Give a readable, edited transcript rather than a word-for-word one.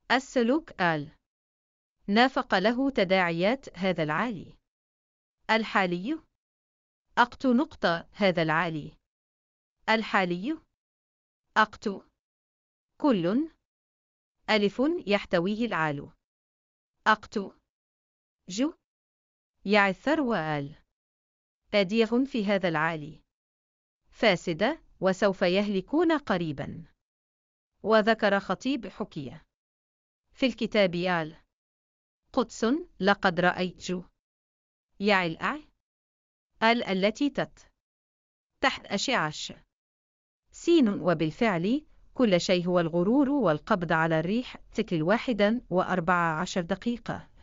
السلوك نافق له تداعيات هذا العالي. الحالي هذا العالي. الحالي كل ألف يحتويه العال. يعي الثروة أديغ في هذا العالي. فاسدة وسوف يهلكون قريبا. وذكر خطيب حكية في الكتاب قدس لقد رأيت يعي التي تحت أشعة سين. وبالفعل كل شيء هو الغرور والقبض على الريح تكل 1:14.